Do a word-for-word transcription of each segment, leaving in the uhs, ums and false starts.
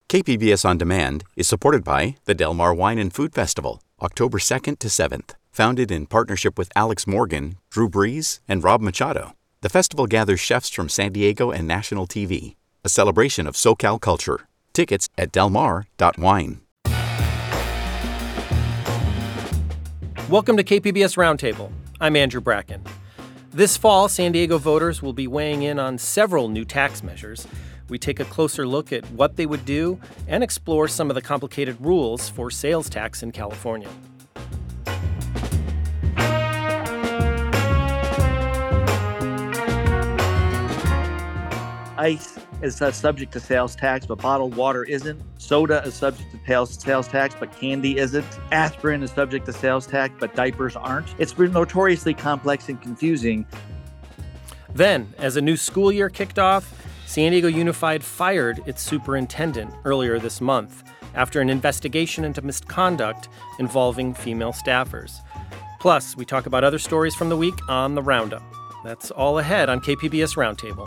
K P B S On Demand is supported by the Del Mar Wine and Food Festival, October second to seventh. Founded in partnership with Alex Morgan, Drew Brees, and Rob Machado, the festival gathers chefs from San Diego and national T V, a celebration of SoCal culture. Tickets at delmar dot wine. Welcome to K P B S Roundtable. I'm Andrew Bracken. This fall, San Diego voters will be weighing in on several new tax measures. We take a closer look at what they would do and explore some of the complicated rules for sales tax in California. Ice is uh, subject to sales tax, but bottled water isn't. Soda is subject to sales tax, but candy isn't. Aspirin is subject to sales tax, but diapers aren't. It's been notoriously complex and confusing. Then, as a new school year kicked off, San Diego Unified fired its superintendent earlier this month after an investigation into misconduct involving female staffers. Plus, we talk about other stories from the week on the Roundup. That's all ahead on K P B S Roundtable.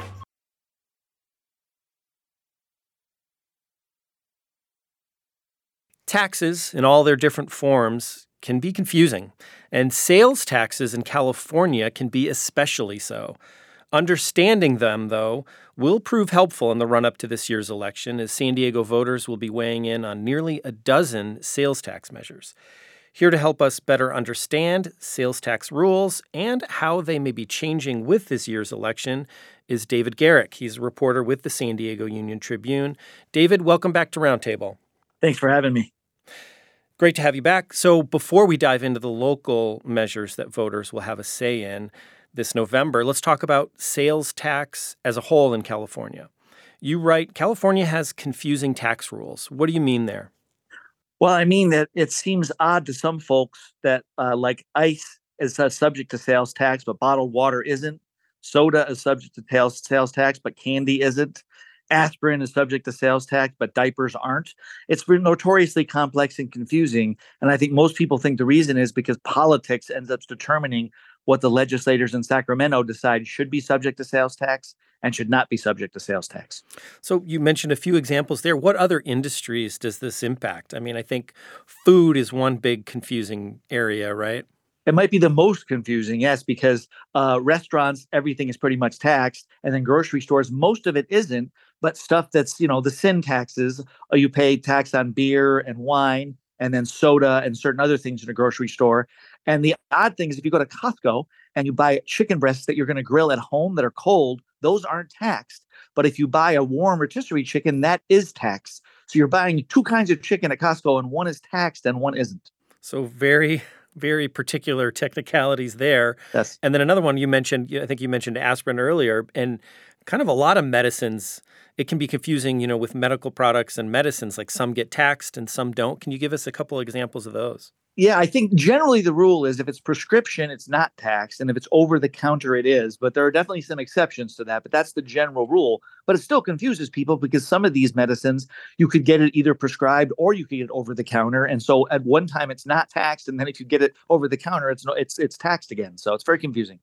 Taxes, in all their different forms, can be confusing, and sales taxes in California can be especially so. Understanding them, though, will prove helpful in the run-up to this year's election, as San Diego voters will be weighing in on nearly a dozen sales tax measures. Here to help us better understand sales tax rules and how they may be changing with this year's election is David Garrick. He's a reporter with the San Diego Union-Tribune. David, welcome back to Roundtable. Thanks for having me. Great to have you back. So before we dive into the local measures that voters will have a say in this November, let's talk about sales tax as a whole in California. You write, California has confusing tax rules. What do you mean there? Well, I mean that it seems odd to some folks that uh, like ice is uh, subject to sales tax, but bottled water isn't. Soda is subject to sales, sales tax, but candy isn't. Aspirin is subject to sales tax, but diapers aren't. It's been notoriously complex and confusing. And I think most people think the reason is because politics ends up determining what the legislators in Sacramento decide should be subject to sales tax and should not be subject to sales tax. So you mentioned a few examples there. What other industries does this impact? I mean, I think food is one big confusing area, right? It might be the most confusing, yes, because uh, restaurants, everything is pretty much taxed. And then grocery stores, most of it isn't. But stuff that's, you know, the sin taxes, uh, you pay tax on beer and wine and then soda and certain other things in a grocery store. And the odd thing is if you go to Costco and you buy chicken breasts that you're going to grill at home that are cold, those aren't taxed. But if you buy a warm rotisserie chicken, that is taxed. So you're buying two kinds of chicken at Costco and one is taxed and one isn't. So very, very particular technicalities there. Yes. And then another one you mentioned, I think you mentioned aspirin earlier, and kind of a lot of medicines. It can be confusing, you know, with medical products and medicines, like some get taxed and some don't. Can you give us a couple of examples of those? Yeah, I think generally the rule is if it's prescription, it's not taxed. And if it's over the counter, it is. But there are definitely some exceptions to that. But that's the general rule. But it still confuses people because some of these medicines, you could get it either prescribed or you could get it over the counter. And so at one time, it's not taxed. And then if you get it over the counter, it's no, it's it's taxed again. So it's very confusing.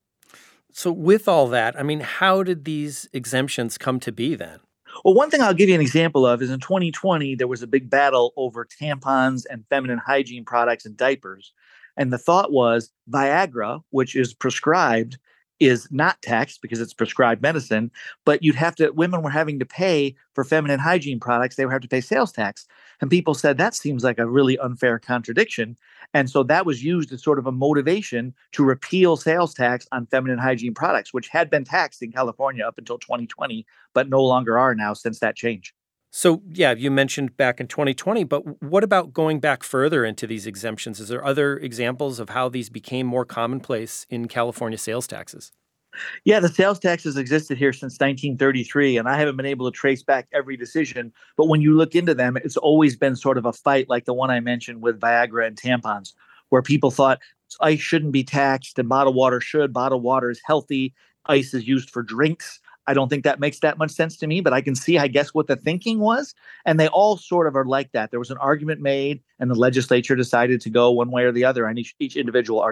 So with all that, I mean, how did these exemptions come to be then? Well, one thing I'll give you an example of is in twenty twenty, there was a big battle over tampons and feminine hygiene products and diapers. And the thought was Viagra, which is prescribed, is not taxed because it's prescribed medicine, but you'd have to, women were having to pay for feminine hygiene products. They would have to pay sales tax. And people said that seems like a really unfair contradiction. And so that was used as sort of a motivation to repeal sales tax on feminine hygiene products, which had been taxed in California up until twenty twenty, but no longer are now since that change. So, yeah, you mentioned back in twenty twenty, but what about going back further into these exemptions? Is there other examples of how these became more commonplace in California sales taxes? Yeah, the sales tax has existed here since nineteen thirty-three, and I haven't been able to trace back every decision. But when you look into them, it's always been sort of a fight like the one I mentioned with Viagra and tampons, where people thought ice shouldn't be taxed and bottled water should. Bottled water is healthy. Ice is used for drinks. I don't think that makes that much sense to me, but I can see, I guess, what the thinking was. And they all sort of are like that. There was an argument made, and the legislature decided to go one way or the other on each, each individual argument.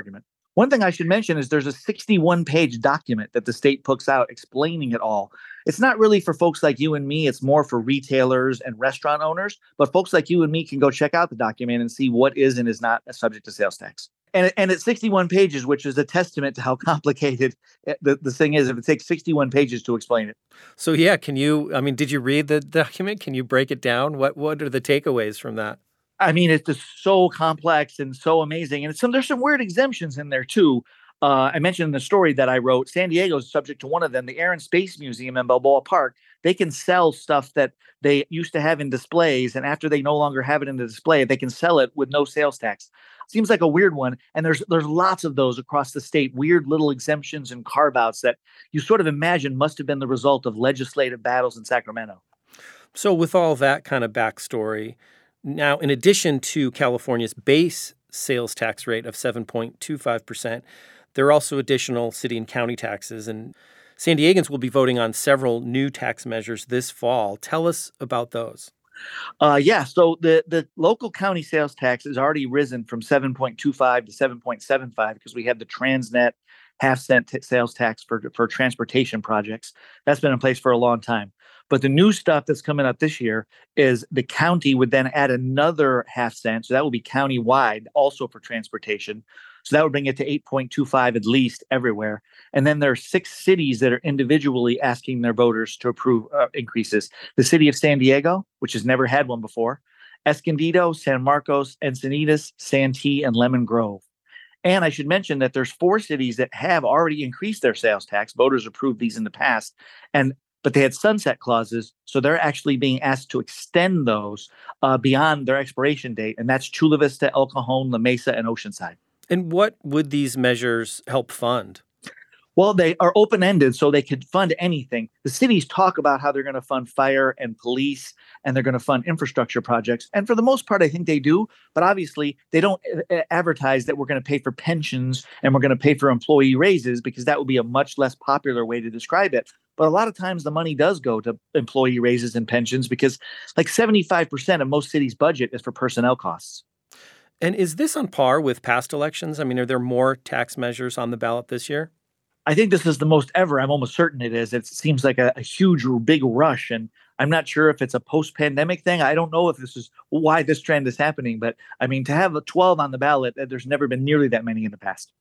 One thing I should mention is there's a sixty-one page document that the state puts out explaining it all. It's not really for folks like you and me. It's more for retailers and restaurant owners. But folks like you and me can go check out the document and see what is and is not subject to sales tax. And, and it's sixty-one pages, which is a testament to how complicated the, the thing is if it takes sixty-one pages to explain it. So, yeah, can you, I mean, did you read the document? Can you break it down? What What are the takeaways from that? I mean, it's just so complex and so amazing. And some there's some weird exemptions in there, too. Uh, I mentioned in the story that I wrote, San Diego is subject to one of them, the Air and Space Museum in Balboa Park. They can sell stuff that they used to have in displays. And after they no longer have it in the display, they can sell it with no sales tax. Seems like a weird one. And there's there's lots of those across the state, weird little exemptions and carve outs that you sort of imagine must have been the result of legislative battles in Sacramento. So with all that kind of backstory, now, in addition to California's base sales tax rate of seven point two five percent, there are also additional city and county taxes. And San Diegans will be voting on several new tax measures this fall. Tell us about those. Uh, yeah, so the, the local county sales tax has already risen from seven point two five to seven point seven five because we had the Transnet half cent t- sales tax for, for transportation projects. That's been in place for a long time. But the new stuff that's coming up this year is the county would then add another half cent. So that will be county-wide also for transportation. So that would bring it to eight point two five at least everywhere. And then there are six cities that are individually asking their voters to approve uh, increases. The city of San Diego, which has never had one before, Escondido, San Marcos, Encinitas, Santee, and Lemon Grove. And I should mention that there's four cities that have already increased their sales tax. Voters approved these in the past. And but they had sunset clauses, so they're actually being asked to extend those uh, beyond their expiration date. And that's Chula Vista, El Cajon, La Mesa, and Oceanside. And what would these measures help fund? Well, they are open-ended, so they could fund anything. The cities talk about how they're going to fund fire and police, and they're going to fund infrastructure projects. And for the most part, I think they do. But obviously, they don't advertise that we're going to pay for pensions and we're going to pay for employee raises, because that would be a much less popular way to describe it. But a lot of times the money does go to employee raises and pensions because like seventy-five percent of most cities' budget is for personnel costs. And is this on par with past elections? I mean, are there more tax measures on the ballot this year? I think this is the most ever. I'm almost certain it is. It seems like a, a huge, big rush. And I'm not sure if it's a post-pandemic thing. I don't know if this is why this trend is happening. But I mean, to have a twelve on the ballot, there's never been nearly that many in the past.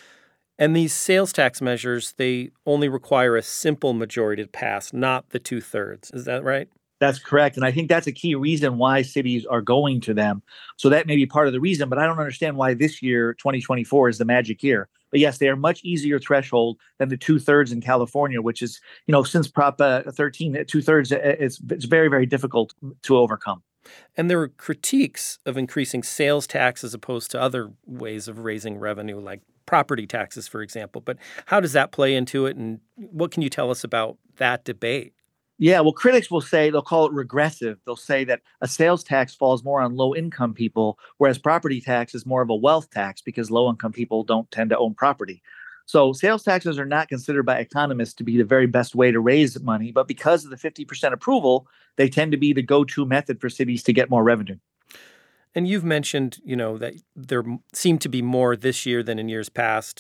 And these sales tax measures, they only require a simple majority to pass, not the two-thirds. Is that right? That's correct. And I think that's a key reason why cities are going to them. So that may be part of the reason, but I don't understand why this year, twenty twenty-four, is the magic year. But yes, they are much easier threshold than the two-thirds in California, which is, you know, since Prop uh, thirteen, two-thirds, it's, it's very, very difficult to overcome. And there were critiques of increasing sales tax as opposed to other ways of raising revenue, like property taxes, for example. But how does that play into it? And what can you tell us about that debate? Yeah, well, critics will say, they'll call it regressive. They'll say that a sales tax falls more on low-income people, whereas property tax is more of a wealth tax because low-income people don't tend to own property. So sales taxes are not considered by economists to be the very best way to raise money, but because of the fifty percent approval, they tend to be the go-to method for cities to get more revenue. And you've mentioned, you know, that there seem to be more this year than in years past.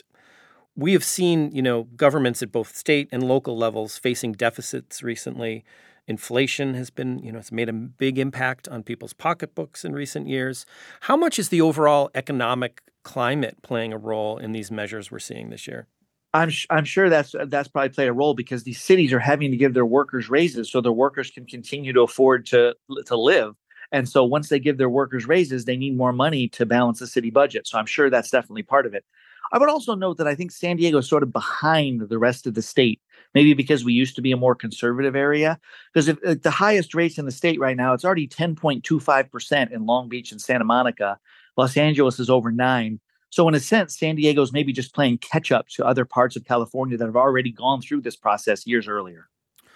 We have seen, you know, governments at both state and local levels facing deficits recently. Inflation has been, you know, it's made a big impact on people's pocketbooks in recent years. How much is the overall economic climate playing a role in these measures we're seeing this year? I'm sh- I'm sure that's that's probably played a role because these cities are having to give their workers raises so their workers can continue to afford to to live. And so once they give their workers raises, they need more money to balance the city budget. So I'm sure that's definitely part of it. I would also note that I think San Diego is sort of behind the rest of the state, maybe because we used to be a more conservative area. Because if, if the highest rates in the state right now, it's already ten point two five percent in Long Beach and Santa Monica. Los Angeles is over nine. So in a sense, San Diego is maybe just playing catch up to other parts of California that have already gone through this process years earlier.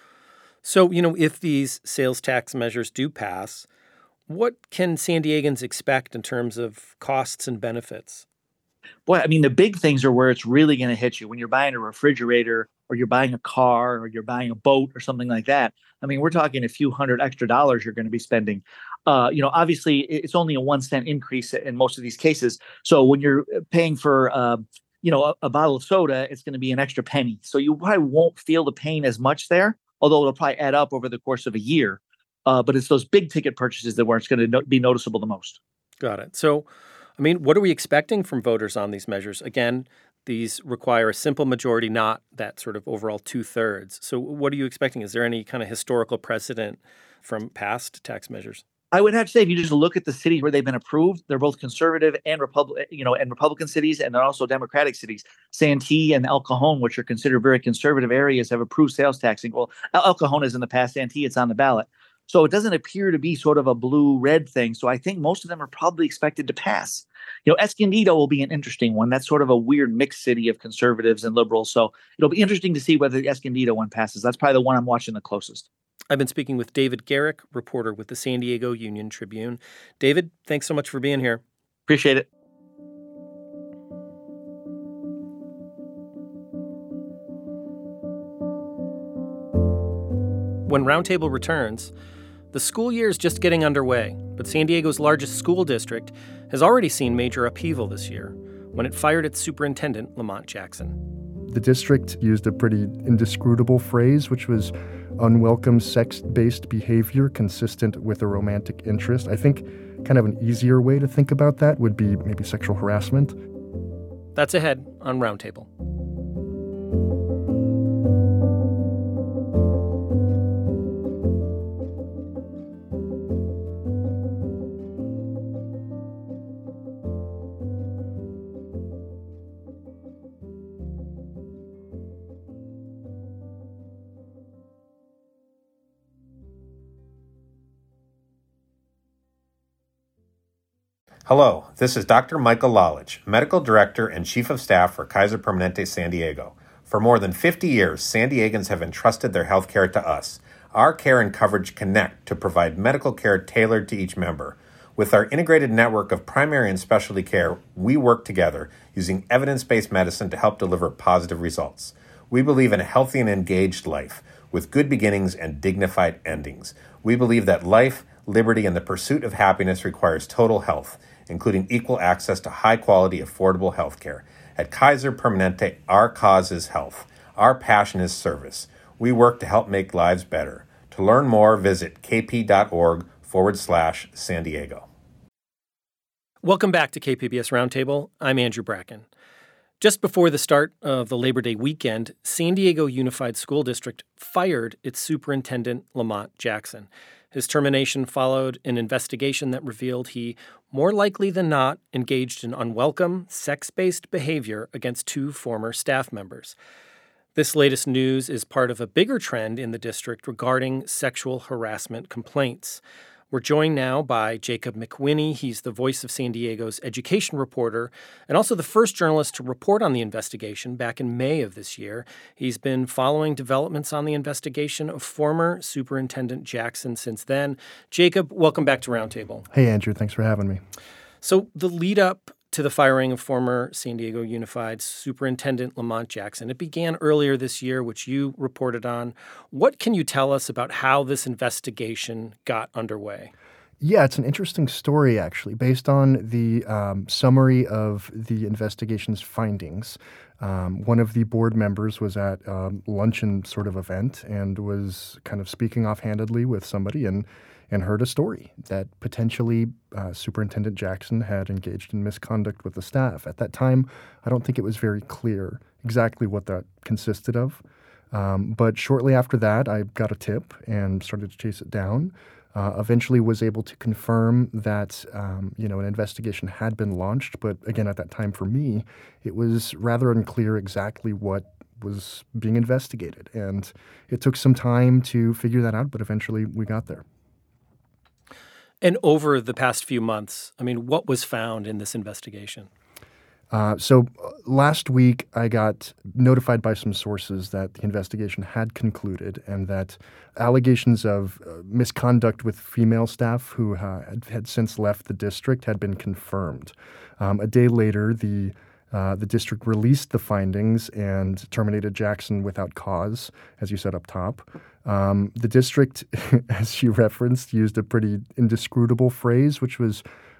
So, you know, if these sales tax measures do pass, what can San Diegans expect in terms of costs and benefits? Boy, I mean, the big things are where it's really going to hit you when you're buying a refrigerator or you're buying a car or you're buying a boat or something like that. I mean, we're talking a few hundred extra dollars you're going to be spending. Uh, you know, obviously, it's only a one cent increase in most of these cases. So when you're paying for uh, you know, a, a bottle of soda, it's going to be an extra penny. So you probably won't feel the pain as much there, although it'll probably add up over the course of a year. Uh, but it's those big ticket purchases that where it's going to no- be noticeable the most. Got it. So, I mean, what are we expecting from voters on these measures? Again, these require a simple majority, not that sort of overall two-thirds. So what are you expecting? Is there any kind of historical precedent from past tax measures? I would have to say, if you just look at the cities where they've been approved, they're both conservative and Republic, you know, and Republican cities, and they're also Democratic cities. Santee and El Cajon, which are considered very conservative areas, have approved sales taxing. Well, El Cajon is in the past. Santee, it's on the ballot. So it doesn't appear to be sort of a blue-red thing. So I think most of them are probably expected to pass. You know, Escondido will be an interesting one. That's sort of a weird mixed city of conservatives and liberals. So it'll be interesting to see whether the Escondido one passes. That's probably the one I'm watching the closest. I've been speaking with David Garrick, reporter with the San Diego Union Tribune. David, thanks so much for being here. Appreciate it. When Roundtable returns, the school year is just getting underway, but San Diego's largest school district has already seen major upheaval this year when it fired its superintendent, Lamont Jackson. The district used a pretty indiscrutable phrase, which was unwelcome sex-based behavior consistent with a romantic interest. I think kind of an easier way to think about that would be maybe sexual harassment. That's ahead on Roundtable. Hello, this is Doctor Michael Lalich, Medical Director and Chief of Staff for Kaiser Permanente San Diego. For more than fifty years, San Diegans have entrusted their health care to us. Our care and coverage connect to provide medical care tailored to each member. With our integrated network of primary and specialty care, we work together using evidence-based medicine to help deliver positive results. We believe in a healthy and engaged life with good beginnings and dignified endings. We believe that life, liberty, and the pursuit of happiness requires total health, including equal access to high-quality, affordable health care. At Kaiser Permanente, our cause is health. Our passion is service. We work to help make lives better. To learn more, visit kp.org forward slash San Diego. Welcome back to K P B S Roundtable. I'm Andrew Bracken. Just before the start of the Labor Day weekend, San Diego Unified School District fired its superintendent, Lamont Jackson. His termination followed an investigation that revealed he, more likely than not, engaged in unwelcome, sex-based behavior against two former staff members. This latest news is part of a bigger trend in the district regarding sexual harassment complaints. We're joined now by Jacob McWhinney. He's the voice of San Diego's education reporter and also the first journalist to report on the investigation back in May of this year. He's been following developments on the investigation of former Superintendent Jackson since then. Jacob, welcome back to Roundtable. Hey, Andrew. Thanks for having me. So the lead up to the firing of former San Diego Unified Superintendent Lamont Jackson, it began earlier this year, which you reported on. What can you tell us about how this investigation got underway? Yeah, it's an interesting story, actually, based on the um, summary of the investigation's findings. Um, one of the board members was at a luncheon sort of event and was kind of speaking offhandedly with somebody and and heard a story that potentially uh, Superintendent Jackson had engaged in misconduct with the staff. At that time, I don't think it was very clear exactly what that consisted of. Um, but shortly after that, I got a tip and started to chase it down. Uh, eventually was able to confirm that, um, you know, an investigation had been launched. But again, at that time for me, it was rather unclear exactly what was being investigated. And it took some time to figure that out, but eventually we got there. And over the past few months, I mean, what was found in this investigation? Uh, so uh, last week, I got notified by some sources that the investigation had concluded and that allegations of uh, misconduct with female staff who uh, had, had since left the district had been confirmed. Um, a day later, the Uh, the district released the findings and terminated Jackson without cause, as you said up top. Um, the district, as you referenced, used a pretty indiscrutable phrase, which was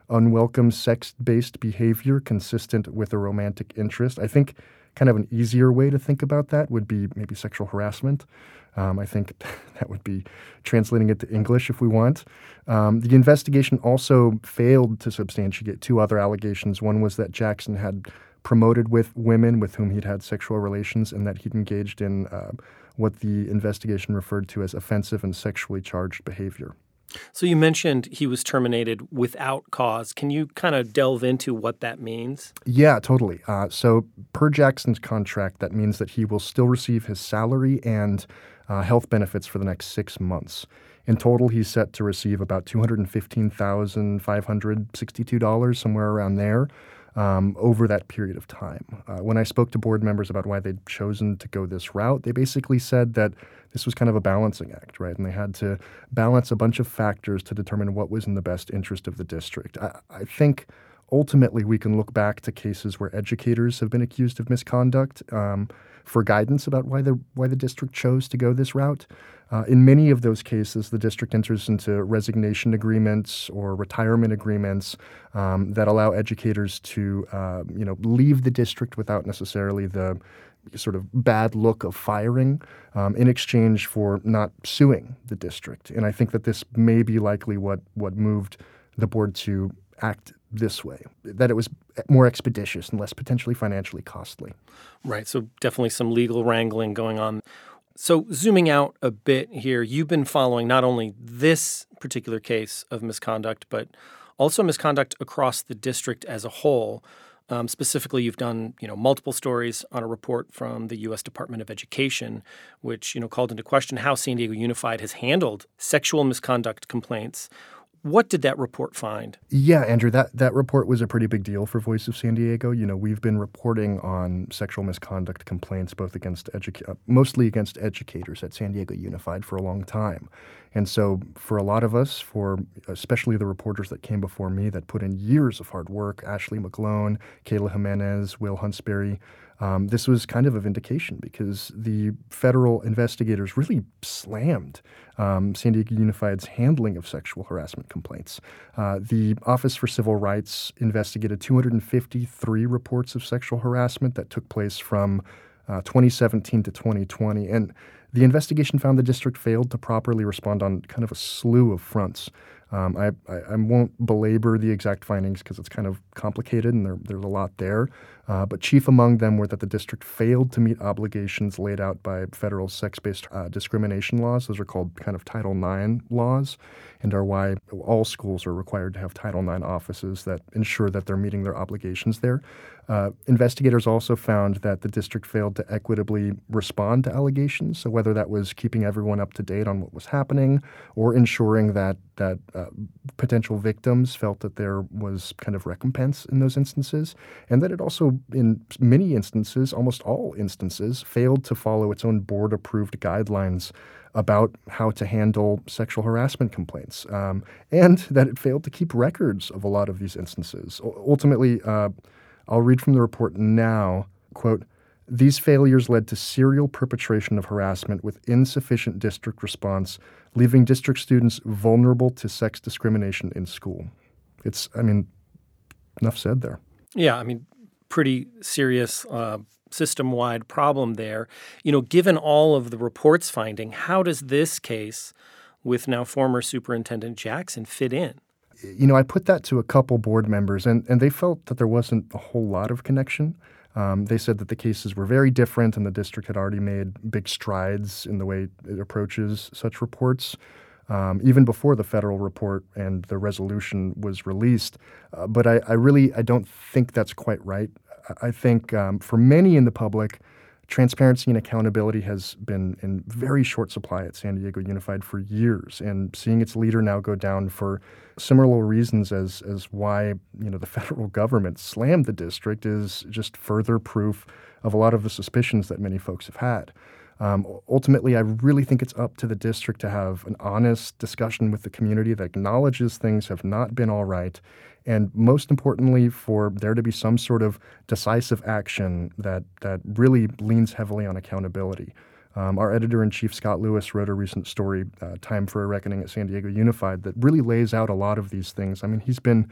unwelcome sex-based behavior consistent with a romantic interest. I think kind of an easier way to think about that would be maybe sexual harassment. Um, I think that would be translating it to English if we want. Um, the investigation also failed to substantiate two other allegations. One was that Jackson had promoted with women with whom he'd had sexual relations and that he'd engaged in uh, what the investigation referred to as offensive and sexually charged behavior. So you mentioned he was terminated without cause. Can you kind of delve into what that means? Yeah, totally. Uh, so per Jackson's contract, that means that he will still receive his salary and uh, health benefits for the next six months. In total, he's set to receive about two hundred fifteen thousand five hundred sixty-two dollars, somewhere around there, um, over that period of time. Uh, when I spoke to board members about why they'd chosen to go this route, they basically said that this was kind of a balancing act, right? And they had to balance a bunch of factors to determine what was in the best interest of the district. I, I think ultimately we can look back to cases where educators have been accused of misconduct um, for guidance about why the why the district chose to go this route. Uh, in many of those cases, the district enters into resignation agreements or retirement agreements um, that allow educators to, uh, you know, leave the district without necessarily the sort of bad look of firing um, in exchange for not suing the district. And I think that this may be likely what what moved the board to act this way, that it was more expeditious and less potentially financially costly. Right. So definitely some legal wrangling going on. So zooming out a bit here, you've been following not only this particular case of misconduct, but also misconduct across the district as a whole. Um, specifically, you've done, you know, multiple stories on a report from the U S Department of Education, which, you know, called into question how San Diego Unified has handled sexual misconduct complaints. What did that report find? Yeah, Andrew, that, that report was a pretty big deal for Voice of San Diego. You know, we've been reporting on sexual misconduct complaints both against educa- uh, mostly against educators at San Diego Unified for a long time. And so for a lot of us, for especially the reporters that came before me that put in years of hard work, Ashley McGlone, Kayla Jimenez, Will Huntsberry, Um, this was kind of a vindication because the federal investigators really slammed um, San Diego Unified's handling of sexual harassment complaints. Uh, the Office for Civil Rights investigated two hundred fifty-three reports of sexual harassment that took place from uh, twenty seventeen to twenty twenty. And the investigation found the district failed to properly respond on kind of a slew of fronts. Um, I, I, I won't belabor the exact findings because it's kind of complicated and there, there's a lot there. Uh, but chief among them were that the district failed to meet obligations laid out by federal sex-based uh, discrimination laws. Those are called kind of Title nine laws and are why all schools are required to have Title nine offices that ensure that they're meeting their obligations there. Uh, investigators also found that the district failed to equitably respond to allegations. So whether that was keeping everyone up to date on what was happening or ensuring that that uh, potential victims felt that there was kind of recompense in those instances, and that it also, in many instances, almost all instances, failed to follow its own board-approved guidelines about how to handle sexual harassment complaints, um, and that it failed to keep records of a lot of these instances. U- ultimately, uh, I'll read from the report now, quote, "These failures led to serial perpetration of harassment with insufficient district response, leaving district students vulnerable to sex discrimination in school." It's, I mean, enough said there. Yeah, I mean, pretty serious uh, system-wide problem there. You know, given all of the report's finding, how does this case with now former Superintendent Jackson fit in? You know, I put that to a couple board members, and, and they felt that there wasn't a whole lot of connection. Um, they said that the cases were very different and the district had already made big strides in the way it approaches such reports. Um, even before the federal report and the resolution was released. Uh, but I, I really, I don't think that's quite right. I, I think um, for many in the public, transparency and accountability has been in very short supply at San Diego Unified for years, and seeing its leader now go down for similar reasons as as why, you know, the federal government slammed the district is just further proof of a lot of the suspicions that many folks have had. Um, ultimately, I really think it's up to the district to have an honest discussion with the community that acknowledges things have not been all right, and most importantly, for there to be some sort of decisive action that that really leans heavily on accountability. Um, our editor-in-chief, Scott Lewis, wrote a recent story, uh, Time for a Reckoning at San Diego Unified, that really lays out a lot of these things. I mean, he's been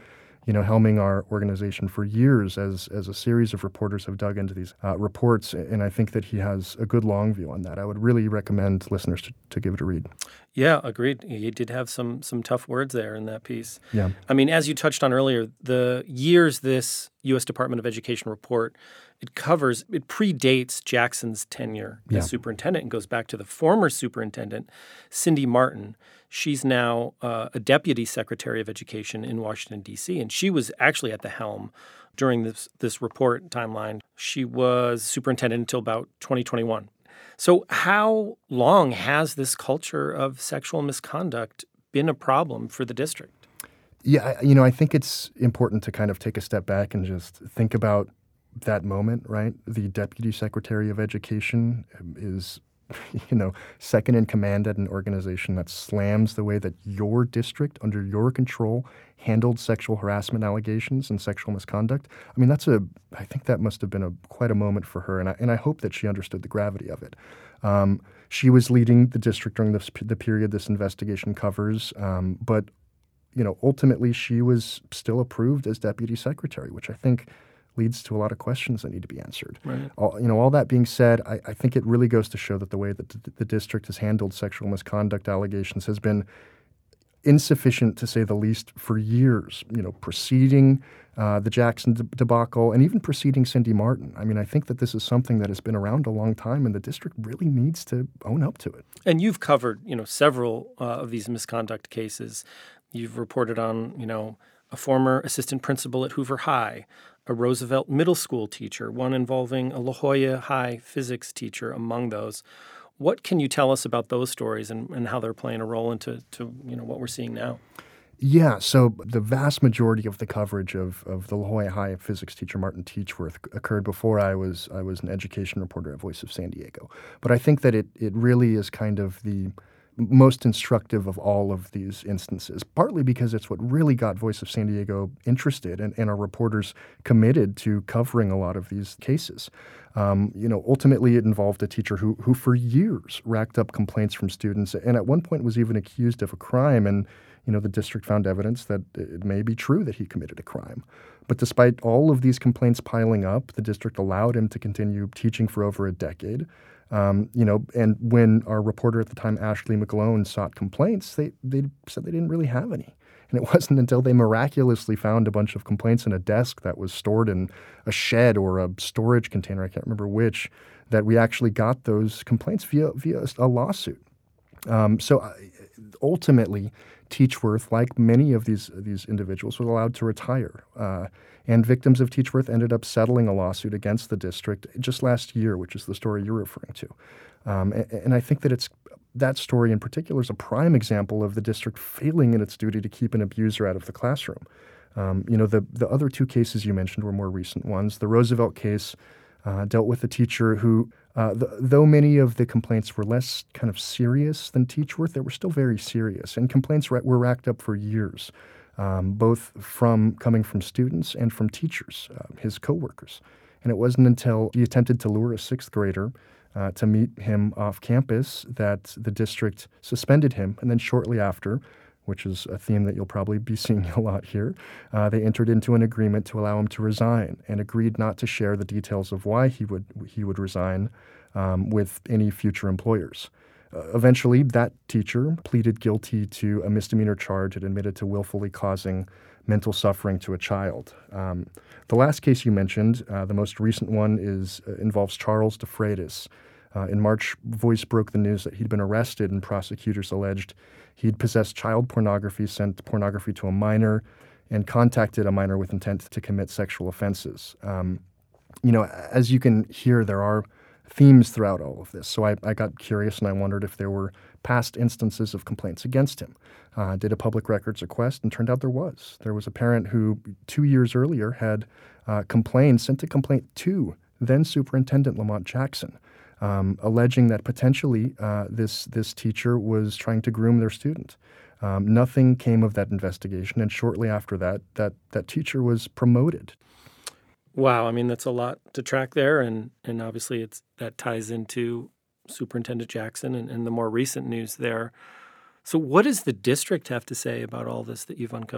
you know, helming our organization for years as as a series of reporters have dug into these uh, reports, and I think that he has a good long view on that. I would really recommend listeners to, to give it a read. Yeah, agreed. He did have some some tough words there in that piece. Yeah. I mean, as you touched on earlier, the years this U S Department of Education report, it covers, it predates Jackson's tenure Yeah. as superintendent and goes back to the former superintendent, Cindy Martin. She's now uh, a deputy secretary of education in Washington, D C, and she was actually at the helm during this this report timeline. She was superintendent until about twenty twenty-one. So how long has this culture of sexual misconduct been a problem for the district? Yeah, I- you know, I think it's important to kind of take a step back and just think about that moment, right? The Deputy Secretary of Education is, you know, second in command at an organization that slams the way that your district, under your control, handled sexual harassment allegations and sexual misconduct. I mean, that's a, I think that must have been a quite a moment for her, and I, and I hope that she understood the gravity of it. Um, she was leading the district during this, the period this investigation covers, um, but, you know, ultimately she was still approved as Deputy Secretary, which I think leads to a lot of questions that need to be answered. Right. All, you know, all that being said, I, I think it really goes to show that the way that the, the district has handled sexual misconduct allegations has been insufficient, to say the least, for years, you know, preceding uh, the Jackson de- debacle and even preceding Cindy Martin. I mean, I think that this is something that has been around a long time, and the district really needs to own up to it. And you've covered, you know, several uh, of these misconduct cases. You've reported on, you know, a former assistant principal at Hoover High, a Roosevelt Middle School teacher, one involving a La Jolla High physics teacher among those. What can you tell us about those stories and, and how they're playing a role into to, you know, what we're seeing now? Yeah, so the vast majority of the coverage of, of the La Jolla High physics teacher Martin Teachworth occurred before I was I was an education reporter at Voice of San Diego. But I think that it it really is kind of the most instructive of all of these instances, partly because it's what really got Voice of San Diego interested and, and our reporters committed to covering a lot of these cases. Um, you know, ultimately it involved a teacher who, who for years racked up complaints from students and at one point was even accused of a crime. And, you know, the district found evidence that it may be true that he committed a crime. But despite all of these complaints piling up, the district allowed him to continue teaching for over a decade. Um, you know, and when our reporter at the time, Ashley McGlone, sought complaints, they, they said they didn't really have any. And it wasn't until they miraculously found a bunch of complaints in a desk that was stored in a shed or a storage container, I can't remember which, that we actually got those complaints via via a lawsuit. Um, so uh, ultimately, Teachworth, like many of these these individuals, was allowed to retire. Uh, and victims of Teachworth ended up settling a lawsuit against the district just last year, which is the story you're referring to. Um, and, and I think that it's that story in particular is a prime example of the district failing in its duty to keep an abuser out of the classroom. Um, you know, the, the other two cases you mentioned were more recent ones. The Roosevelt case uh, dealt with a teacher who, uh, th- though many of the complaints were less kind of serious than Teachworth, they were still very serious. And complaints ra- were racked up for years, um, both from coming from students and from teachers, uh, his coworkers. And it wasn't until he attempted to lure a sixth grader Uh, to meet him off campus that the district suspended him. And then shortly after, which is a theme that you'll probably be seeing a lot here, uh, they entered into an agreement to allow him to resign and agreed not to share the details of why he would he would resign um, with any future employers. Uh, eventually, that teacher pleaded guilty to a misdemeanor charge and admitted to willfully causing mental suffering to a child. Um, the last case you mentioned, uh, the most recent one, is uh, involves Charles DeFreitas. Uh, in March, Voice broke the news that he'd been arrested, and prosecutors alleged he'd possessed child pornography, sent pornography to a minor, and contacted a minor with intent to commit sexual offenses. Um, you know, as you can hear, there are themes throughout all of this. So I, I got curious and I wondered if there were past instances of complaints against him. Uh, did a public records request, and turned out there was. There was a parent who two years earlier had uh, complained, sent a complaint to then Superintendent Lamont Jackson, um, alleging that potentially uh, this this teacher was trying to groom their student. Um, nothing came of that investigation, and shortly after that, that that teacher was promoted. Wow, I mean, that's a lot to track there, and and obviously it's that ties into Superintendent Jackson and, and the more recent news there. So what does the district have to say about all this that you've uncovered?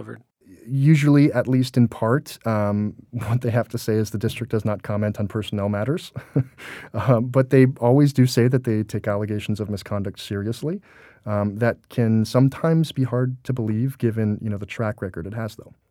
Usually, at least in part, um, what they have to say is the district does not comment on personnel matters. um, but they always do say that they take allegations of misconduct seriously. Um, that can sometimes be hard to believe given, you know, the track record it has, though.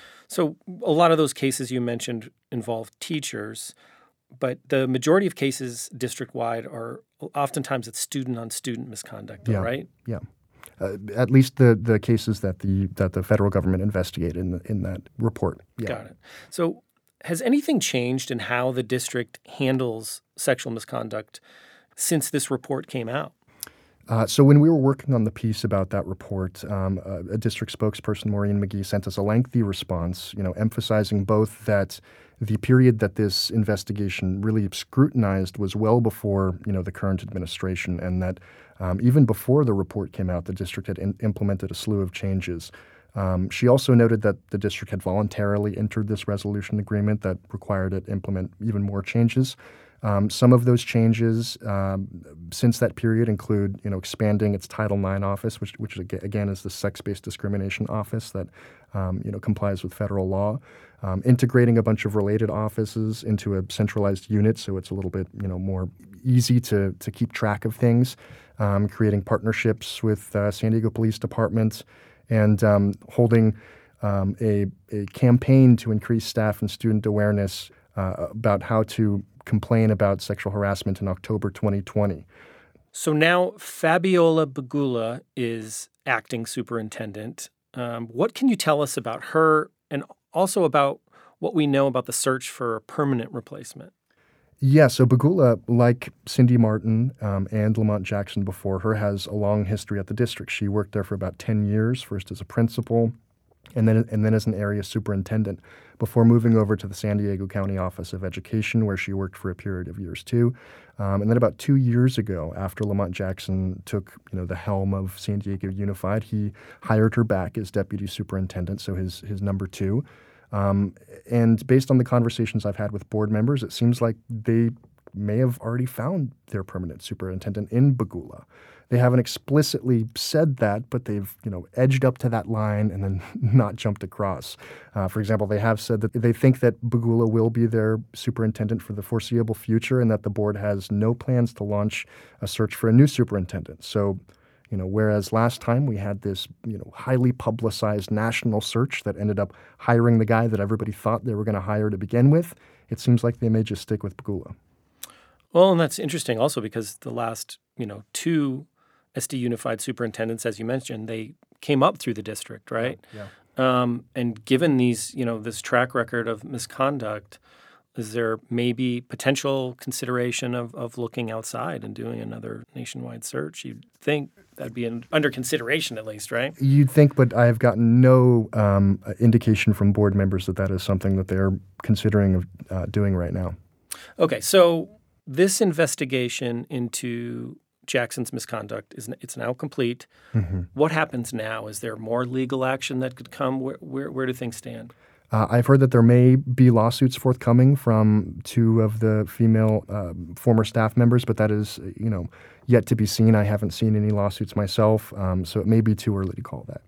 So a lot of those cases you mentioned involve teachers, but the majority of cases district-wide are oftentimes it's student-on-student misconduct, though, yeah. right? Yeah. Uh, at least the the cases that the that the federal government investigated in the, in that report. Yeah. Got it. So has anything changed in how the district handles sexual misconduct since this report came out? Uh, so when we were working on the piece about that report, um, a, a district spokesperson, Maureen McGee, sent us a lengthy response, you know, emphasizing both that the period that this investigation really scrutinized was well before, you know, the current administration, and that um, even before the report came out, the district had in- implemented a slew of changes. Um, she also noted that the district had voluntarily entered this resolution agreement that required it implement even more changes. Um, some of those changes um, since that period include, you know, expanding its Title nine office, which, which again is the sex-based discrimination office that, um, you know, complies with federal law, um, integrating a bunch of related offices into a centralized unit, so it's a little bit, you know, more easy to to keep track of things, um, creating partnerships with uh, San Diego Police Department, and um, holding um, a a campaign to increase staff and student awareness uh, about how to complain about sexual harassment in October twenty twenty. So now Fabiola Begula is acting superintendent. Um, what can you tell us about her and also about what we know about the search for a permanent replacement? Yeah, so Begula, like Cindy Martin um, and Lamont Jackson before her, has a long history at the district. She worked there for about ten years, first as a principal and then and then as an area superintendent, before moving over to the San Diego County Office of Education, where she worked for a period of years too. Um, and then about two years ago, after Lamont Jackson took, you know, the helm of San Diego Unified, he hired her back as deputy superintendent, so his his number two. Um, and based on the conversations I've had with board members, it seems like they may have already found their permanent superintendent in Begula. They haven't explicitly said that, but they've, you know, edged up to that line and then not jumped across. Uh, for example, they have said that they think that Begula will be their superintendent for the foreseeable future and that the board has no plans to launch a search for a new superintendent. So, you know, whereas last time we had this, you know, highly publicized national search that ended up hiring the guy that everybody thought they were going to hire to begin with, it seems like they may just stick with Begula. Well, and that's interesting also because the last, you know, two S D Unified superintendents, as you mentioned, they came up through the district, right? Yeah. Um, and given these, you know, this track record of misconduct, is there maybe potential consideration of, of looking outside and doing another nationwide search? You'd think that'd be in, under consideration at least, right? You'd think, but I've gotten no um, indication from board members that that is something that they're considering uh, doing right now. Okay, so this investigation into Jackson's misconduct is it's now complete. Mm-hmm. What happens now? Is there more legal action that could come? Where where, where do things stand? Uh, I've heard that there may be lawsuits forthcoming from two of the female uh, former staff members, but that is, you know, yet to be seen. I haven't seen any lawsuits myself, um, so it may be too early to call that.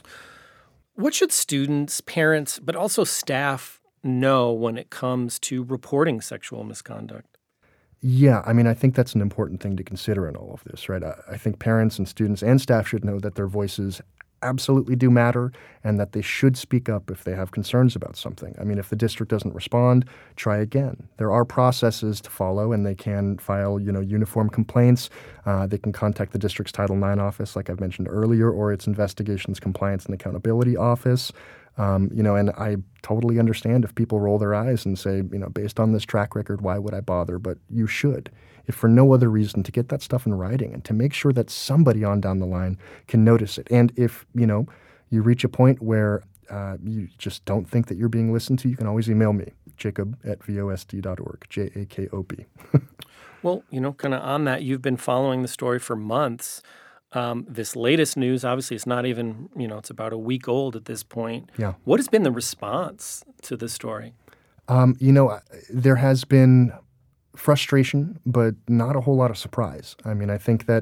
What should students, parents, but also staff know when it comes to reporting sexual misconduct? Yeah, I mean, I think that's an important thing to consider in all of this, right? I, I think parents and students and staff should know that their voices absolutely do matter and that they should speak up if they have concerns about something. I mean, if the district doesn't respond, try again. There are processes to follow, and they can file, you know, uniform complaints. Uh, they can contact the district's Title nine office, like I've mentioned earlier, or its Investigations, Compliance, and Accountability office. Um, you know, and I totally understand if people roll their eyes and say, you know, based on this track record, why would I bother? But you should, if for no other reason, to get that stuff in writing and to make sure that somebody on down the line can notice it. And if, you know, you reach a point where uh, you just don't think that you're being listened to, you can always email me, jacob at v o s d dot org, J A K O B. Well, you know, kind of on that, you've been following the story for months. Um, this latest news, obviously, it's not even, you know, it's about a week old at this point. Yeah. What has been the response to this story? Um, you know, there has been frustration, but not a whole lot of surprise. I mean, I think that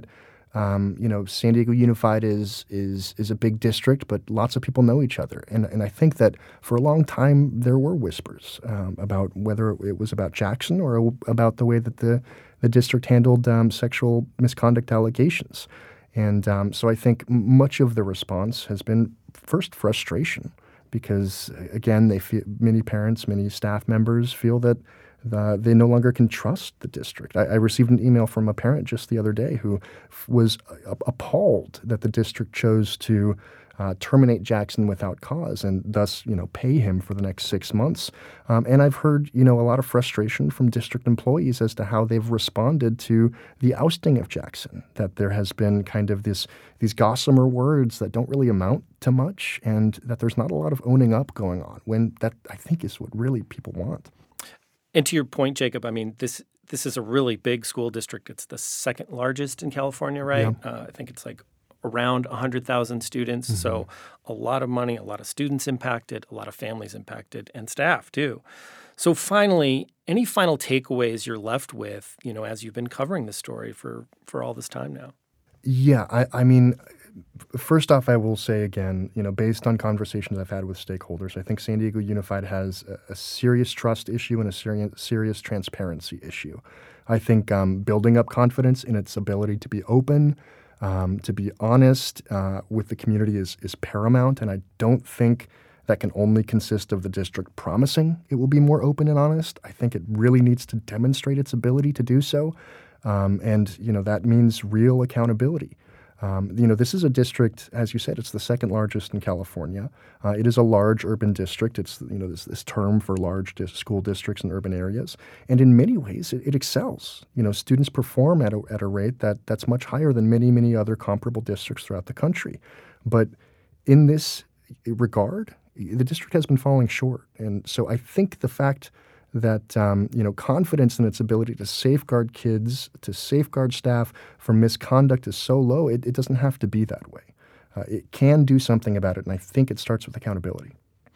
Um, you know, San Diego Unified is is is a big district, but lots of people know each other. And and I think that for a long time there were whispers um, about whether it was about Jackson or about the way that the, the district handled um, sexual misconduct allegations. And um, so I think much of the response has been first frustration because, again, they feel, many parents, many staff members feel that The, they no longer can trust the district. I, I received an email from a parent just the other day who f- was a- appalled that the district chose to uh, terminate Jackson without cause and thus, you know, pay him for the next six months. Um, and I've heard, you know, a lot of frustration from district employees as to how they've responded to the ousting of Jackson, that there has been kind of this these gossamer words that don't really amount to much and that there's not a lot of owning up going on when that, I think, is what really people want. And to your point, Jacob, I mean, this this is a really big school district. It's the second largest in California, right? Yeah. Uh, I think it's like around one hundred thousand students. Mm-hmm. So a lot of money, a lot of students impacted, a lot of families impacted, and staff too. So finally, any final takeaways you're left with, you know, as you've been covering this story for, for all this time now? Yeah, I, I mean, first off, I will say again, you know, based on conversations I've had with stakeholders, I think San Diego Unified has a, a serious trust issue and a serious, serious transparency issue. I think um, building up confidence in its ability to be open, um, to be honest uh, with the community is, is paramount, and I don't think that can only consist of the district promising it will be more open and honest. I think it really needs to demonstrate its ability to do so, um, and, you know, that means real accountability. Um, you know, this is a district, as you said, it's the second largest in California. Uh, it is a large urban district. It's, you know, this, this term for large dis- school districts in urban areas. And in many ways, it, it excels. You know, students perform at a, at a rate that that's much higher than many, many other comparable districts throughout the country. But in this regard, the district has been falling short. And so I think the fact that, um, you know, confidence in its ability to safeguard kids, to safeguard staff from misconduct is so low, it, it doesn't have to be that way. Uh, it can do something about it, and I think it starts with accountability.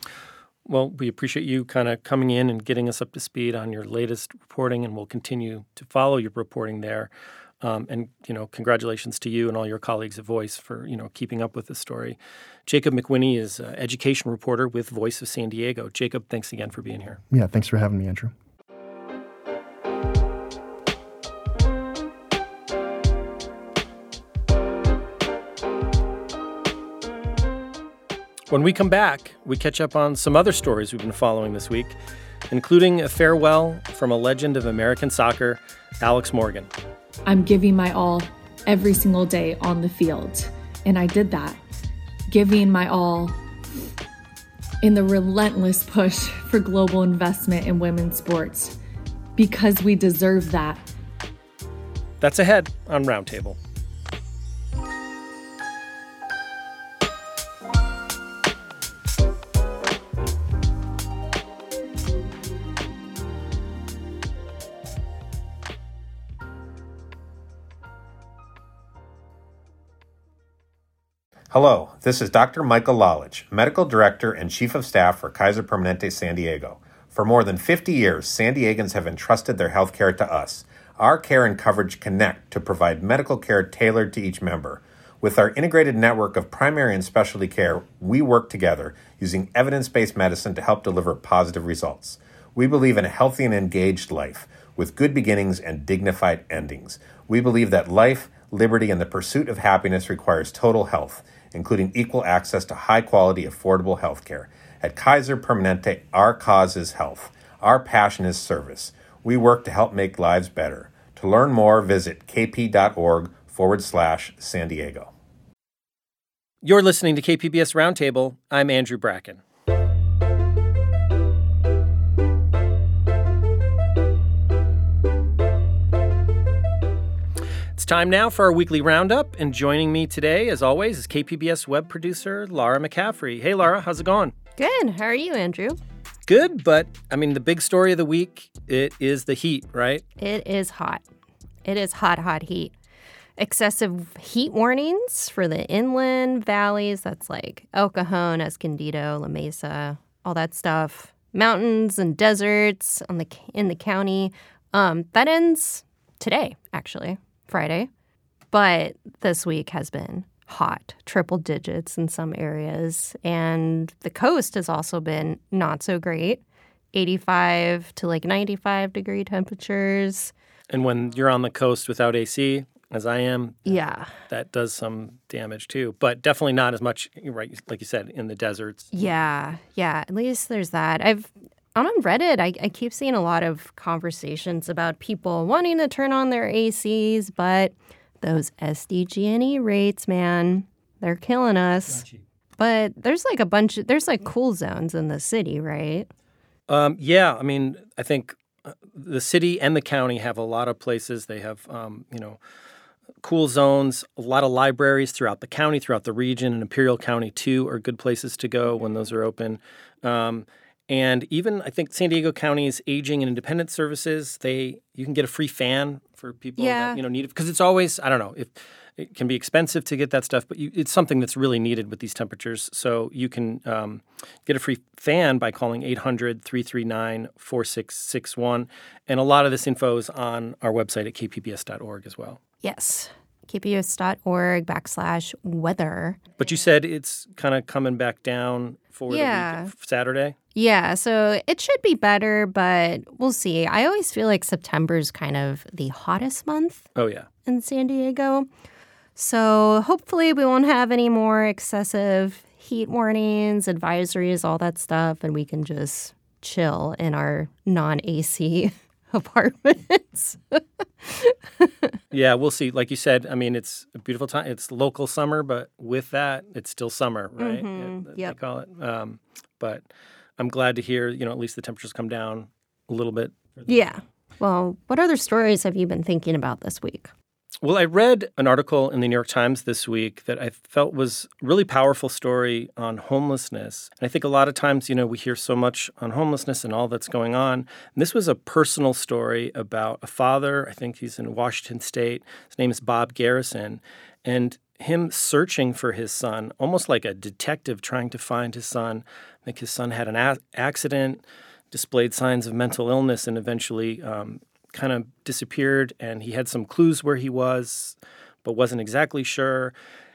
Well, we appreciate you kind of coming in and getting us up to speed on your latest reporting, and we'll continue to follow your reporting there. Um, and, you know, congratulations to you and all your colleagues at Voice for, you know, keeping up with this story. Jacob McWhinney is an education reporter with Voice of San Diego. Jacob, thanks again for being here. Yeah, thanks for having me, Andrew. When we come back, we catch up on some other stories we've been following this week, including a farewell from a legend of American soccer, Alex Morgan. I'm giving my all every single day on the field. And I did that, giving my all in the relentless push for global investment in women's sports, because we deserve that. That's ahead on Roundtable. Hello, this is Doctor Michael Lalich, Medical Director and Chief of Staff for Kaiser Permanente San Diego. For more than fifty years, San Diegans have entrusted their health care to us. Our care and coverage connect to provide medical care tailored to each member. With our integrated network of primary and specialty care, we work together using evidence-based medicine to help deliver positive results. We believe in a healthy and engaged life with good beginnings and dignified endings. We believe that life, liberty, and the pursuit of happiness requires total health, including equal access to high-quality, affordable health care. At Kaiser Permanente, our cause is health. Our passion is service. We work to help make lives better. To learn more, visit kp.org forward slash San Diego. You're listening to K P B S Roundtable. I'm Andrew Bracken. It's time now for our weekly roundup, and joining me today, as always, is K P B S web producer Laura McCaffrey. Hey, Laura, how's it going? Good. How are you, Andrew? Good, but, I mean, the big story of the week, it is the heat, right? It is hot. It is hot, hot heat. Excessive heat warnings for the inland valleys. That's like El Cajon, Escondido, La Mesa, all that stuff. Mountains and deserts on the in the county. Um, that ends today, actually. Friday. But this week has been hot, triple digits in some areas. And the coast has also been not so great, eighty-five to like ninety-five degree temperatures. And when you're on the coast without A C, as I am, yeah, that does some damage too. But definitely not as much, right? Like you said, in the deserts. Yeah, yeah. At least there's that. I've on Reddit, I, I keep seeing a lot of conversations about people wanting to turn on their A Cs, but those S D G and E rates, man, they're killing us. But there's like a bunch of, there's like cool zones in the city, right? Um, yeah, I mean, I think the city and the county have a lot of places. They have, um, you know, cool zones, a lot of libraries throughout the county, throughout the region, and Imperial County, too, are good places to go when those are open. Um, and even, I think, San Diego County's Aging and Independent Services, they you can get a free fan for people yeah. that, you know, need it. Because it's always, I don't know, if it can be expensive to get that stuff, but you, it's something that's really needed with these temperatures. So you can um, get a free fan by calling eight hundred, three three nine, four six six one. And a lot of this info is on our website at k p b s dot org as well. Yes, k p b s dot org backslash weather. But you said it's kind of coming back down for yeah. the week, Saturday? Yeah, so it should be better, but we'll see. I always feel like September's kind of the hottest month. Oh, yeah. In San Diego. So hopefully we won't have any more excessive heat warnings, advisories, all that stuff, and we can just chill in our non-A C apartments. Yeah, we'll see. Like you said, I mean, it's a beautiful time. It's local summer, but with that, it's still summer, right? Mm-hmm. Yeah, yep. they call it. Um, but I'm glad to hear, you know, at least the temperatures come down a little bit. Yeah. Well, what other stories have you been thinking about this week? Well, I read an article in the New York Times this week that I felt was a really powerful story on homelessness. And I think a lot of times, you know, we hear so much on homelessness and all that's going on. And this was a personal story about a father. I think he's in Washington State. His name is Bob Garrison. And him searching for his son, almost like a detective trying to find his son. I think his son had an a- accident, displayed signs of mental illness, and eventually um, kind of disappeared. And he had some clues where he was, but wasn't exactly sure.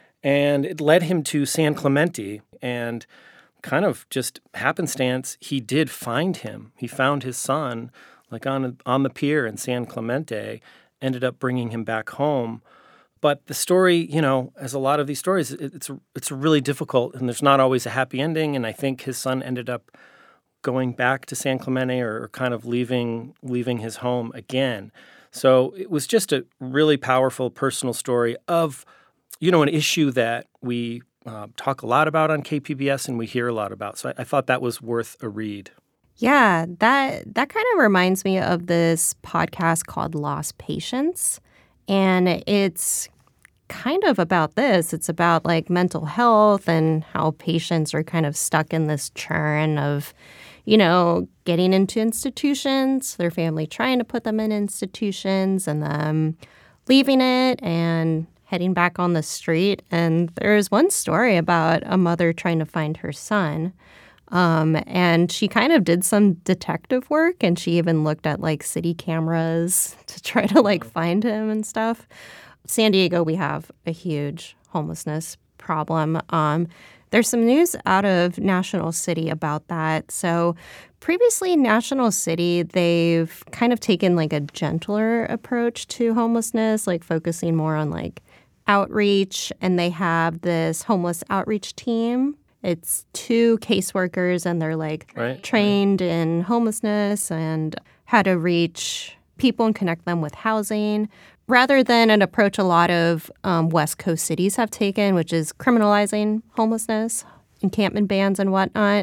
And it led him to San Clemente. And kind of just happenstance, he did find him. He found his son, like on on the pier in San Clemente, ended up bringing him back home. But the story, you know, as a lot of these stories, it, it's it's really difficult, and there's not always a happy ending. And I think his son ended up going back to San Clemente, or, or kind of leaving leaving his home again. So it was just a really powerful personal story of, you know, an issue that we uh, talk a lot about on K P B S and we hear a lot about. So I, I thought that was worth a read. Yeah, that that kind of reminds me of this podcast called Lost Patients. And it's kind of about this. It's about like mental health and how patients are kind of stuck in this churn of, you know, getting into institutions, their family trying to put them in institutions, and them leaving it and heading back on the street. And there's one story about a mother trying to find her son. Um, and she kind of did some detective work, and she even looked at like city cameras to try to like find him and stuff. San Diego, we have a huge homelessness problem. Um, there's some news out of National City about that. So previously, National City, they've kind of taken like a gentler approach to homelessness, like focusing more on like outreach. And they have this homeless outreach team. It's two caseworkers, and they're like right, trained right. in homelessness and how to reach people and connect them with housing, rather than an approach a lot of um, West Coast cities have taken, which is criminalizing homelessness, encampment bans and whatnot.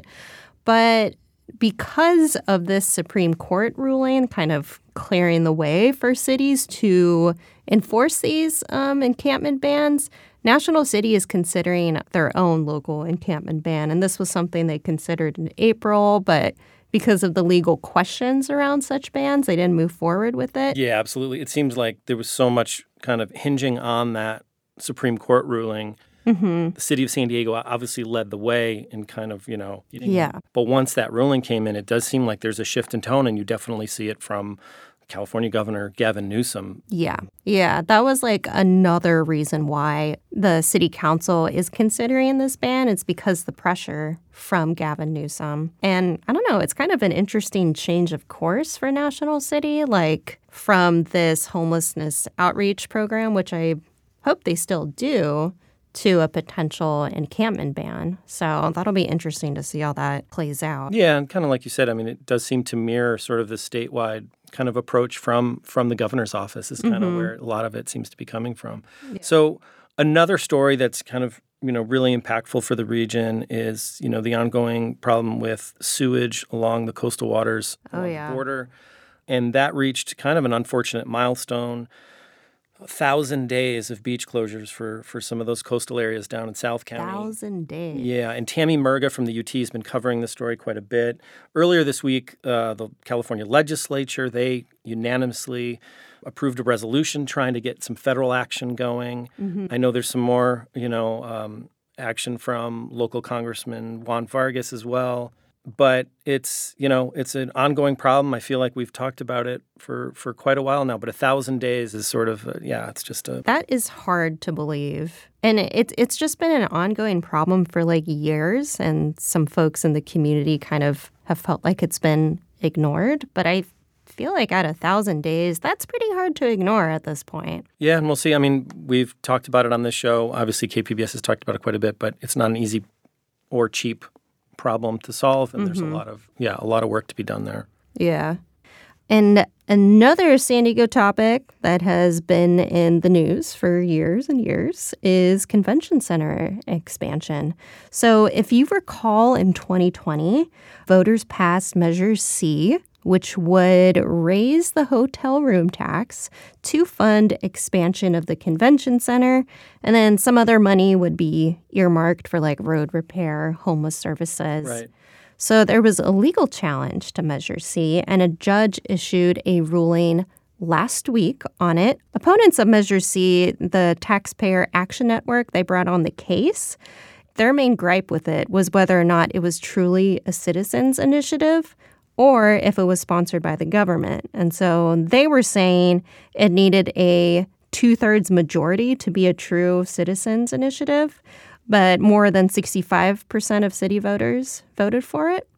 But because of this Supreme Court ruling kind of clearing the way for cities to enforce these um, encampment bans, National City is considering their own local encampment ban. And this was something they considered in April, but because of the legal questions around such bans, they didn't move forward with it. Yeah, absolutely. It seems like there was so much kind of hinging on that Supreme Court ruling. Mm-hmm. The city of San Diego obviously led the way in kind of, you know. Yeah. But once that ruling came in, it does seem like there's a shift in tone, and you definitely see it from California Governor Gavin Newsom. Yeah. Yeah. That was like another reason why the city council is considering this ban. It's because the pressure from Gavin Newsom. And I don't know, it's kind of an interesting change of course for National City, like from this homelessness outreach program, which I hope they still do, to a potential encampment ban. So that'll be interesting to see how that plays out. Yeah, and kind of like you said, I mean, it does seem to mirror sort of the statewide kind of approach from from the governor's office is kind mm-hmm. of where a lot of it seems to be coming from. Yeah. So another story that's kind of, you know, really impactful for the region is, you know, the ongoing problem with sewage along the coastal waters oh, along yeah. the border. And that reached kind of an unfortunate milestone. A thousand days of beach closures for, for some of those coastal areas down in South County. Thousand days. Yeah, and Tammy Murga from the U T has been covering the story quite a bit. Earlier this week, uh, the California legislature, they unanimously approved a resolution trying to get some federal action going. Mm-hmm. I know there's some more, you know, um, action from local Congressman Juan Vargas as well. But it's, you know, it's an ongoing problem. I feel like we've talked about it for, for quite a while now. But a thousand days is sort of, a, yeah, it's just a... That is hard to believe. And it, it's just been an ongoing problem for like years. And some folks in the community kind of have felt like it's been ignored. But I feel like at a thousand days, that's pretty hard to ignore at this point. Yeah, and we'll see. I mean, we've talked about it on this show. Obviously, K P B S has talked about it quite a bit. But it's not an easy or cheap problem to solve, and mm-hmm. there's a lot of yeah a lot of work to be done there. Yeah. And another San Diego topic that has been in the news for years and years is convention center expansion. So if you recall, in twenty twenty, voters passed Measure C, which would raise the hotel room tax to fund expansion of the convention center. And then some other money would be earmarked for like road repair, homeless services. Right. So there was a legal challenge to Measure C, and a judge issued a ruling last week on it. Opponents of Measure C, the Taxpayer Action Network, they brought on the case. Their main gripe with it was whether or not it was truly a citizens' initiative, or if it was sponsored by the government. And so they were saying it needed a two-thirds majority to be a true citizens initiative, but more than sixty-five percent of city voters voted for it.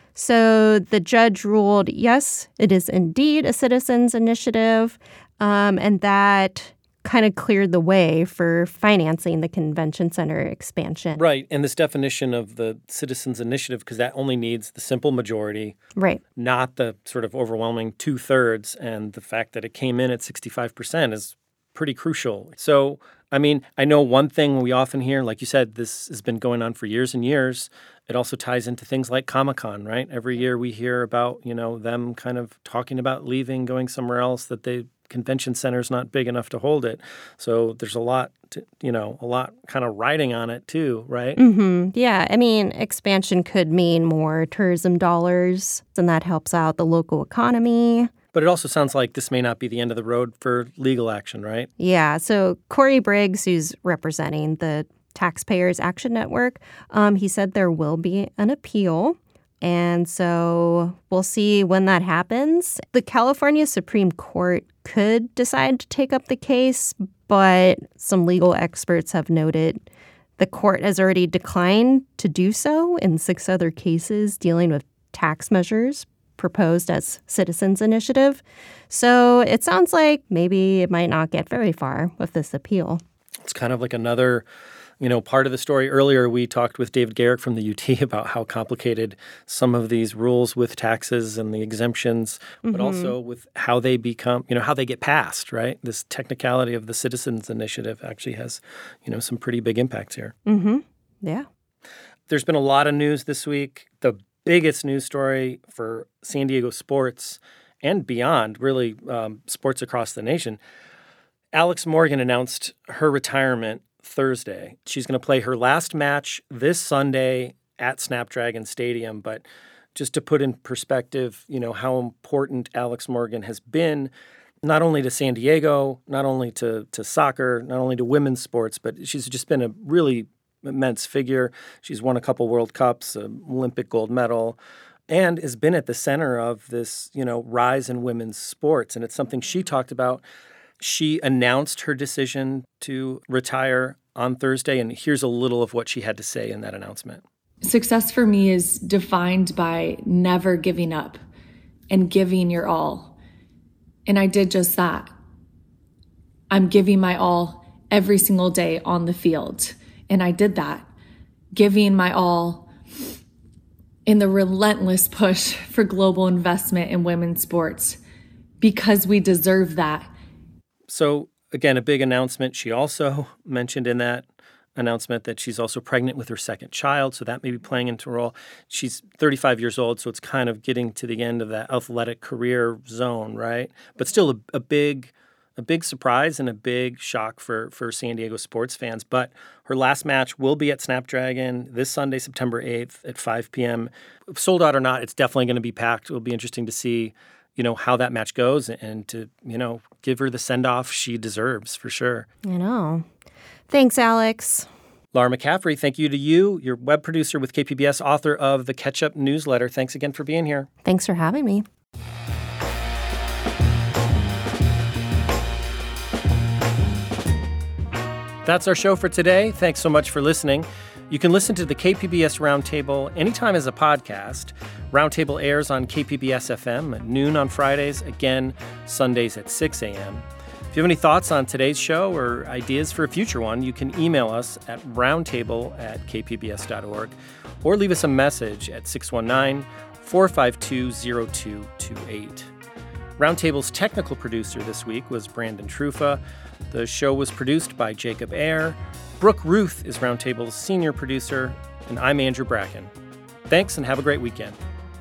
So the judge ruled, yes, it is indeed a citizens initiative, um, and that kind of cleared the way for financing the convention center expansion. Right. And this definition of the citizens initiative, because that only needs the simple majority, right, not the sort of overwhelming two-thirds. And the fact that it came in at sixty-five percent is pretty crucial. So, I mean, I know one thing we often hear, like you said, this has been going on for years and years. It also ties into things like Comic-Con, right? Every year we hear about, you know, them kind of talking about leaving, going somewhere else, that the convention center is not big enough to hold it. So there's a lot, to, you know, a lot kind of riding on it too, right? Mm-hmm. Yeah. I mean, expansion could mean more tourism dollars, and that helps out the local economy. But it also sounds like this may not be the end of the road for legal action, right? Yeah. So Corey Briggs, who's representing the Taxpayers Action Network, um, he said there will be an appeal. And so we'll see when that happens. The California Supreme Court could decide to take up the case, but some legal experts have noted the court has already declined to do so in six other cases dealing with tax measures proposed as citizens' initiative. So it sounds like maybe it might not get very far with this appeal. It's kind of like another, you know, part of the story. Earlier, we talked with David Garrick from the U T about how complicated some of these rules with taxes and the exemptions, but mm-hmm. also with how they become, you know, how they get passed, right? This technicality of the citizens' initiative actually has, you know, some pretty big impacts here. Mm-hmm. Yeah. There's been a lot of news this week. The biggest news story for San Diego sports and beyond, really um, sports across the nation. Alex Morgan announced her retirement Thursday. She's going to play her last match this Sunday at Snapdragon Stadium. But just to put in perspective, you know, how important Alex Morgan has been, not only to San Diego, not only to, to soccer, not only to women's sports, but she's just been a really immense figure. She's won a couple World Cups, an Olympic gold medal. and has been at the center of this, you know, rise in women's sports. And it's something she talked about. She announced her decision to retire on Thursday, and here's a little of what she had to say in that announcement. Success for me is defined by never giving up and giving your all. And I did just that. I'm giving my all every single day on the field. And I did that, giving my all in the relentless push for global investment in women's sports, because we deserve that. So, again, a big announcement. She also mentioned in that announcement that she's also pregnant with her second child, so that may be playing into a role. She's thirty-five years old, so it's kind of getting to the end of that athletic career zone, right? But still a, a big a big surprise and a big shock for, for San Diego sports fans. But her last match will be at Snapdragon this Sunday, September eighth at five p.m. Sold out or not, it's definitely going to be packed. It'll be interesting to see, you know, how that match goes and to, you know, give her the send-off she deserves for sure. I know. Thanks, Alex. Laura McCaffrey, thank you to you, your web producer with K P B S, author of the Catch-Up newsletter. Thanks again for being here. Thanks for having me. That's our show for today. Thanks so much for listening. You can listen to the K P B S Roundtable anytime as a podcast. Roundtable airs on K P B S F M at noon on Fridays, again Sundays at six a.m. If you have any thoughts on today's show or ideas for a future one, you can email us at roundtable at k p b s dot org or leave us a message at six one nine, four five two, zero two two eight. Roundtable's technical producer this week was Brandon Trufa. The show was produced by Jacob Ayer. Brooke Ruth is Roundtable's senior producer, and I'm Andrew Bracken. Thanks, and have a great weekend.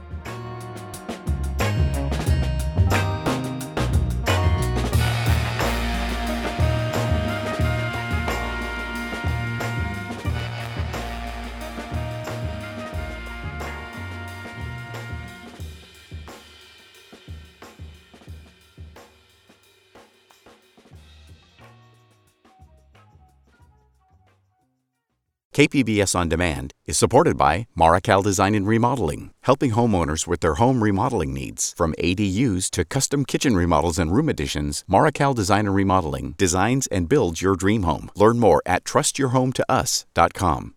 K P B S On Demand is supported by Marrokal Design and Remodeling, helping homeowners with their home remodeling needs. From A D Us to custom kitchen remodels and room additions, Marrokal Design and Remodeling designs and builds your dream home. Learn more at trust your home to us dot com.